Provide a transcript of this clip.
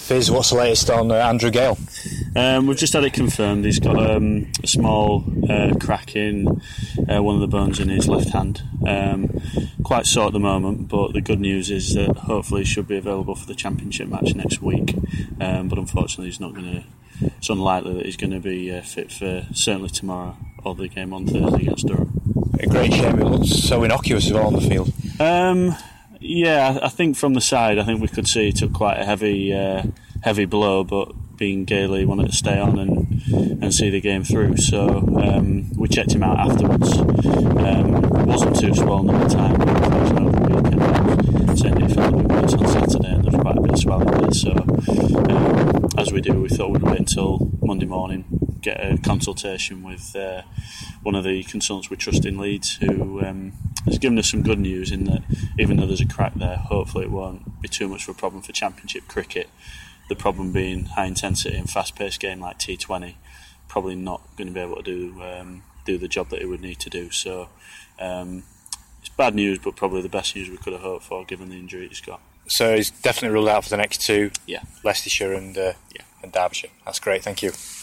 Fizz, what's the latest on Andrew Gale? We've just had it confirmed. He's got a small crack in one of the bones in his left hand. Quite sore at the moment, but the good news is that hopefully he should be available for the championship match next week. But unfortunately, it's unlikely that he's going to be fit for certainly tomorrow or the game on Thursday against Durham. A great shame. It looks so innocuous as well on the field. Yeah, I think from the side, I think we could see he took quite a heavy blow, but being Gale, he wanted to stay on and see the game through. So we checked him out afterwards. It wasn't too swollen at the time, but unfortunately over the weekend he was saying that he felt a bit worse on Saturday and there was quite a bit of swelling there. So as we do, we thought we'd wait until Monday morning, get a consultation with one of the consultants we trust in Leeds, who has given us some good news in that even though there's a crack there, hopefully it won't be too much of a problem for Championship cricket. The problem being high intensity and fast paced game like T20, probably not going to be able to do the job that it would need to do. So it's bad news, but probably the best news we could have hoped for given the injury he's got. So he's definitely ruled out for the next two. Yeah, Leicestershire and Derbyshire. That's great, thank you.